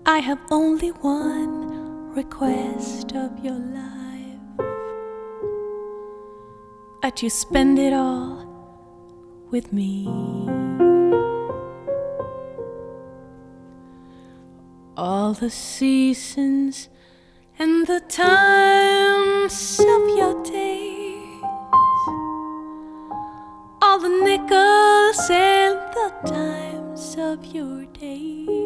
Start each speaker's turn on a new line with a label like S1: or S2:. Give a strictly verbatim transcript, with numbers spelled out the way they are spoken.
S1: I have only one request of your life, that you spend it all with me. All the seasons and the times of your days, all the nickels and the dimes of your days.